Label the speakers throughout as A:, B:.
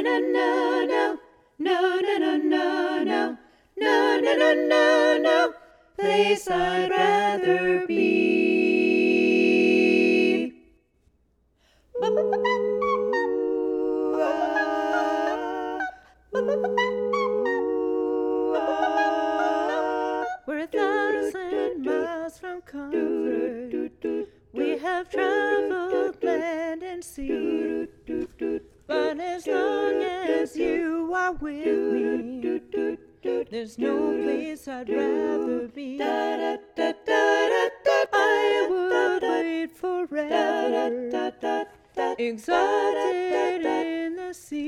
A: no, no, no, no, no, no, no, no, no, no, no, no, no, place I'd rather be. We're 1,000 miles from comfort. We have traveled land and sea. But as long as you are with me, there's no place I'd rather be. I would wait forever, exalted in the sea,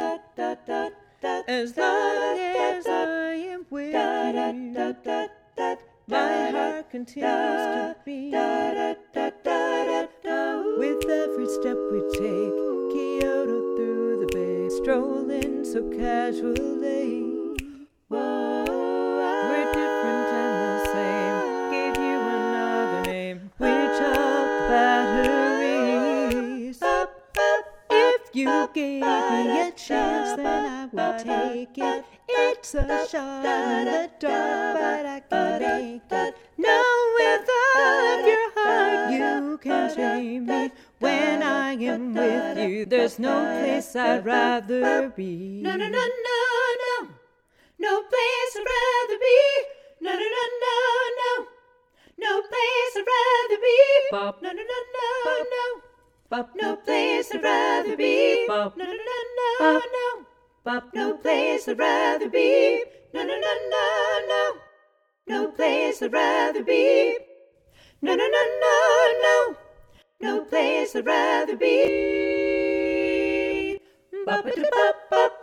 A: as long as I am with you. My heart continues to beat. With every step we take, Kyoto through the bay, strolling so casually. We're different and the same. Gave you another name. We charged the batteries. If you gave me a chance, then I would take it. It's a shot in the dark, but I can make it. No, without your heart, you can't shame me. When I am with you, there's no place I'd rather be. No, no, no, no, no. No place I'd rather be. No, no, no, no, no. No place I'd rather be. No, no, no, no, no. No place I'd rather be. No, no, no, no, no. No place I'd rather be. No, no, no, no, no. No place I'd rather be. No, no, no, no, no. No place I'd rather be.